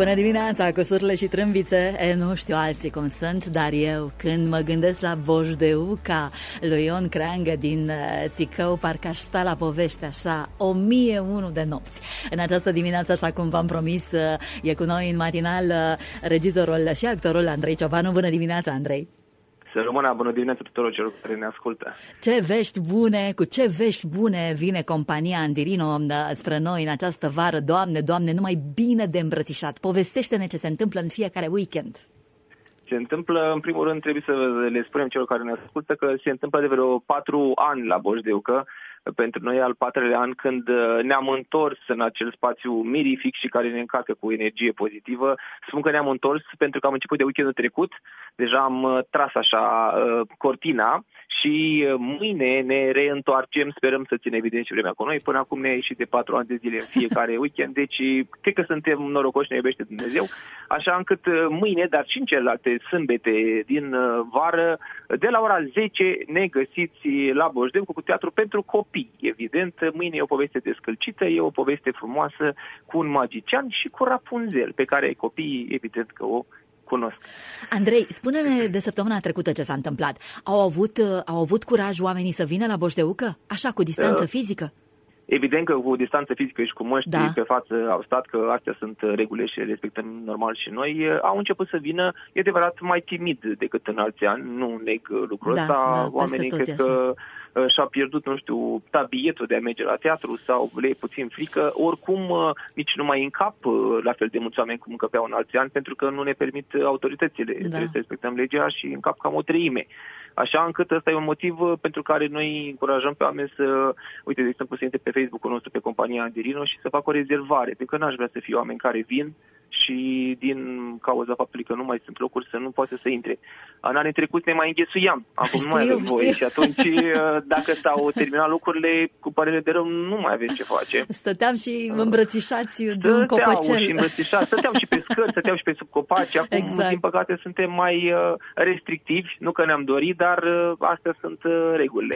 Bună dimineața, cu surle și trâmbițe. Nu știu alții cum sunt, dar eu, când mă gândesc la Bojdeuca lui Ion Creangă din Țicău, parcă aș sta la povești așa, 1001 de nopți. În această dimineață, așa cum v-am promis, e cu noi în matinal regizorul și actorul Andrei Ciobanu. Bună dimineața, Andrei! Să rămână, bună dimineața tuturor celor care ne ascultă. Ce vești bune, cu ce vești bune vine compania Andirino spre noi în această vară. Doamne, numai bine de îmbrățișat. Povestește-ne ce se întâmplă în fiecare weekend. Se întâmplă, în primul rând, trebuie să le spunem celor care ne ascultă că se întâmplă de vreo 4 ani la Bojdeucă. Pentru noi al 4-lea an când ne-am întors în acel spațiu mirific și care ne încarcă cu energie pozitivă. Spun că ne-am întors pentru că am început de weekendul trecut, deja am tras așa cortina și mâine ne reîntoarcem, sperăm să ținem evident și vremea cu noi. Până acum ne-a ieșit de 4 ani de zile în fiecare weekend, deci cred că suntem norocoși, ne iubește Dumnezeu, așa încât mâine, dar și în celelalte sâmbete din vară, de la ora 10 ne găsiți la Bojdeucă cu teatru pentru copii. Evident, mâine e o poveste descălcită, e o poveste frumoasă cu un magician și cu Rapunzel, pe care copiii evident că o cunosc. Andrei, spune-ne de săptămâna trecută ce s-a întâmplat. Au avut curaj oamenii să vină la Bojdeucă? Așa, cu distanță fizică? Evident că cu distanță fizică și cu măști pe față au stat, că astea sunt regulile și le respectăm normal și noi. Au început să vină, e adevărat, mai timid decât în alți ani, nu neg lucrul ăsta. Oamenii cred că și-au pierdut, nu știu, tabiletul de a merge la teatru sau le e puțin frică. Oricum, nici nu mai încap la fel de mulți oameni cum încăpeau în alți ani, pentru că nu ne permit autoritățile. Trebuie să respectăm legea și încap cam o treime. Așa încât ăsta e un motiv pentru care noi încurajăm pe oameni să, uite, de exemplu, să intre pe Facebook-ul nostru, pe compania Andirino și să facă o rezervare, pentru că n-aș vrea să fie oameni care vin și din cauza faptului că nu mai sunt locuri să nu poate să intre. În anii trecuți ne mai înghesuiam, acum nu mai avem voie și atunci dacă s-au terminat lucrurile, cu părere de rău, nu mai avem ce face. Stăteam și îmbrățișați de un copăcel. Stăteam și pe scări, stăteam și pe sub copaci. Acum, din păcate, suntem mai restrictivi, nu că ne-am dorit, dar astea sunt regulile.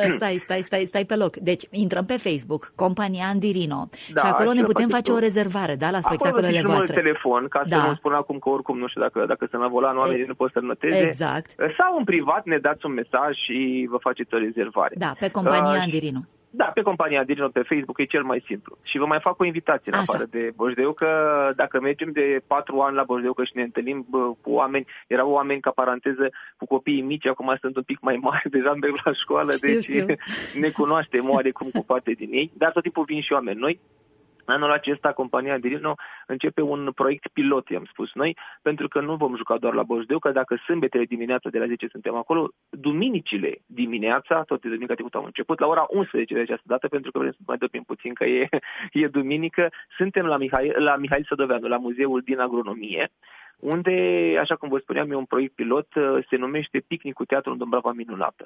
Stai pe loc. Deci, intrăm pe Facebook, compania Andirino, și acolo ne putem face o rezervare, da, la spectacolele voastre. Telefon, ca să nu spun acum că oricum, nu știu, dacă sunt la volan, oamenii nu pot să-l noteze. Exact. Sau în privat ne dați un mesaj și vă faceți o rezervare. Da, pe compania Andirino. Da, pe compania Andirino pe Facebook e cel mai simplu. Și vă mai fac o invitație în afară de Bojdeucă. Dacă mergem de 4 ani la Bojdeucă și ne întâlnim cu oameni, erau oameni ca paranteză cu copiii mici, acum sunt un pic mai mari, deja merg la școală, știu. Ne cunoaștem oarecum cu parte din ei, dar tot timpul vin și oameni noi. Anul acesta, compania Andirino începe un proiect pilot, i-am spus noi, pentru că nu vom juca doar la Bojdeucă, dacă sâmbetele dimineața de la 10 suntem acolo, duminicile dimineața, tot de duminica trecută am început, la ora 11 de această dată, pentru că vrem să mai dormim puțin, că e duminică, suntem la Mihail Sădoveanu, la Muzeul din Agronomie, unde, așa cum vă spuneam, e un proiect pilot, se numește Picnic cu teatru în Dumbrava Minunată.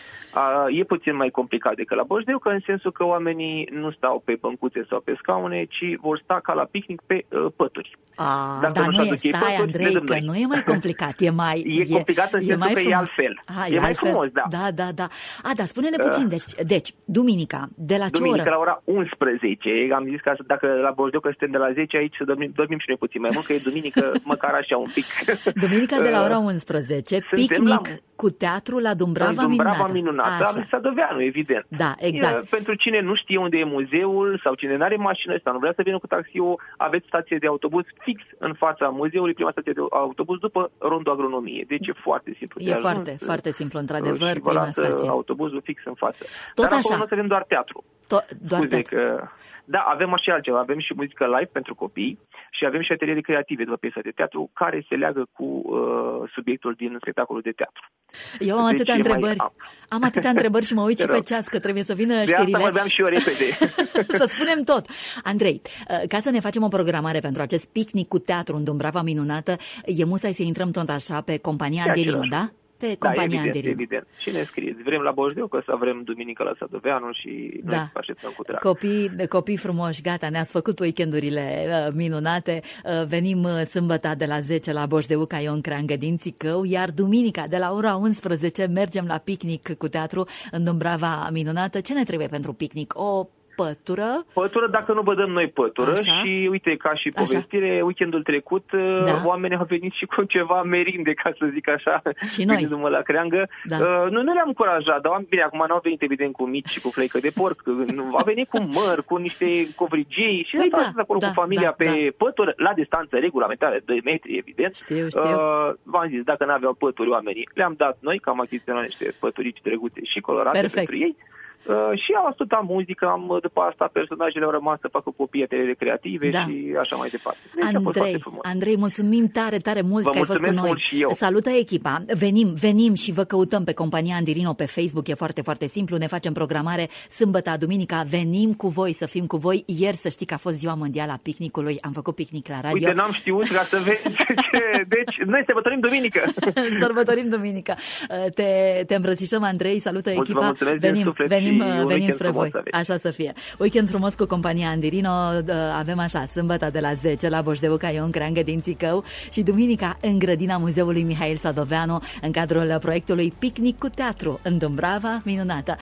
E puțin mai complicat decât la Bojdeucă, în sensul că oamenii nu stau pe băncuțe sau pe scaune, ci vor sta ca la picnic pe pături. Dar stai, Andrei, că nu e mai complicat, e complicat în sensul că e altfel. E mai frumos, da. Da. Dar spune-ne puțin, deci, duminica, de la ce oră? Duminica la ora 11, am zis că dacă la Bojdeucă suntem de la 10, aici să dormim și noi puțin mai mult, că e duminică, măcar așa un pic. Duminica de la ora 11, picnic cu teatru la Dumbrava Minunată. Am Sădoveanu, evident. Da, exact. Pentru cine nu știe unde e muzeul sau cine nu are mașină sau nu vrea să vină cu taxiul, aveți stație de autobuz fix în fața muzeului, prima stație de autobuz după rondul Agronomie. Deci e foarte simplu. E foarte simplu, într-adevăr, prima stație. Autobuzul fix în față. Tot Dar așa. acolo nu să avem doar teatru. Da, avem și altceva. Avem și muzică live pentru copii și avem și ateliere creative după piesa de teatru care se leagă cu subiectul din spectacolul de teatru. Eu am atâtea întrebări. Am atâtea întrebări și mă uit și pe ceas că trebuie să vină știrile. De asta vorbeam și eu repede. Să spunem tot. Andrei, ca să ne facem o programare pentru acest picnic cu teatru în Dumbrava Minunată, e musai să intrăm tot așa pe compania Andirino, da? Pe compania Andirino. Evident. Și ne scrieți. Vrem la Bojdeucă sau vrem duminică la Sădoveanu și noi așteptăm cu drag. Copii frumoși, gata, ne-ați făcut weekendurile minunate. Venim sâmbătă de la 10 la Bojdeuca Ion Creangă din Țicău, iar duminica de la ora 11 mergem la picnic cu teatru în Dumbrava Minunată. Ce ne trebuie pentru picnic? pătură. Pătură, dacă nu vă dăm noi pătură. Așa. Și uite, ca și povestire, weekendul trecut, oamenii au venit și cu ceva merinde, ca să zic așa, și noi. gândindu-mă la creangă. Noi nu le-am încurajat, dar bine, acum n-au venit evident cu mici și cu fleică de porc, a venit cu măr, cu niște covrigei și acolo cu familia pe pătură, la distanță regulamentară, 2 metri, evident. Știu. V-am zis, dacă n-aveau pături oamenii, le-am dat noi, că am achiziționat niște păturici drăguțe și colorate pentru ei. Și au ascultat muzică, după asta personajele au rămas să facă copietele recreative și așa mai departe. Deci Andrei, mulțumim tare mult că ai fost cu noi. Salută echipa, venim și vă căutăm pe compania Andirino pe Facebook, e foarte, foarte simplu, ne facem programare sâmbătă, duminica, venim cu voi, să fim cu voi. Ieri să știi că a fost ziua mondială a picnicului, am făcut picnic la radio. Uite, n-am știut, ca să vezi deci noi sărbătorim duminică. Sărbătorim duminică. Te îmbrățișăm, Andrei, salută echipa, venim spre voi. Așa să fie. Weekend frumos cu compania Andirino. Avem așa, sâmbătă de la 10 la Boșdeuca Ion Creangă din Țicău și duminica în grădina Muzeului Mihail Sadoveanu în cadrul proiectului Picnic cu teatru în Dumbrava. Minunată!